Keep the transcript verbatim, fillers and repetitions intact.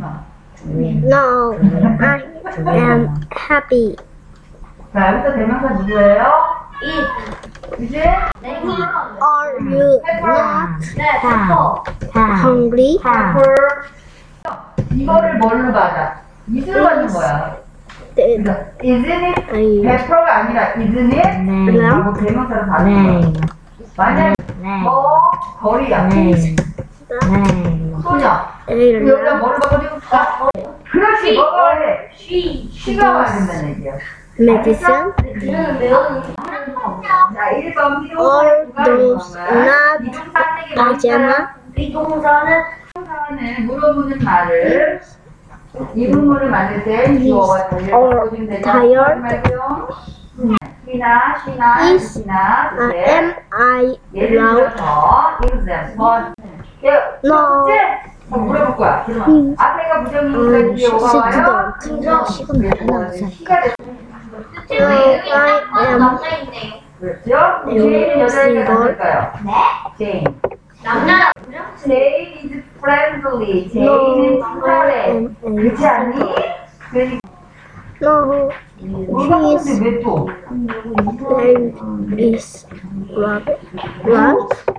마. No, I am happy. 자, 여기서 대명사 누구예요? 이제 Are you not hungry? 이거를 뭘로 받아? 이슬로 받는 거야. Did 그래서 isn't it I pepper가 아니라 isn't it? 라고 대명사로 받는 거야. 만약 뭐 거리야. 소녀. 여기다 뭐를 바꿔줄까? 그렇지. 뭐가 해? 쉬가 와야 된다는 얘기야. medicine? 자, 일 번 Are 비동사가 those not pajama? 비동사는 비동사는 물어보는 말을 이문문을 만들 때 주어와 전제를 바꿔주면 되죠. tired? 말고요. 이나, 시나, Is 이나, uh, 네. am I 예를 loud? 들어서 example. No. 어, 물어볼 거야. 음. 앞에가 부정이니까 음, 뒤에 오가 와요. 시도 지금 그래서 시가 됐 No, I am 남자인데요. 그렇죠? 제인은 여자일까요? 남자일까요? 제인. 남자. 제인 is friendly. No, 제인은 I 친절해. am 그렇지 않니? 그러니까 No, 물어보는데 she 왜 또? is name is Rabbit. What?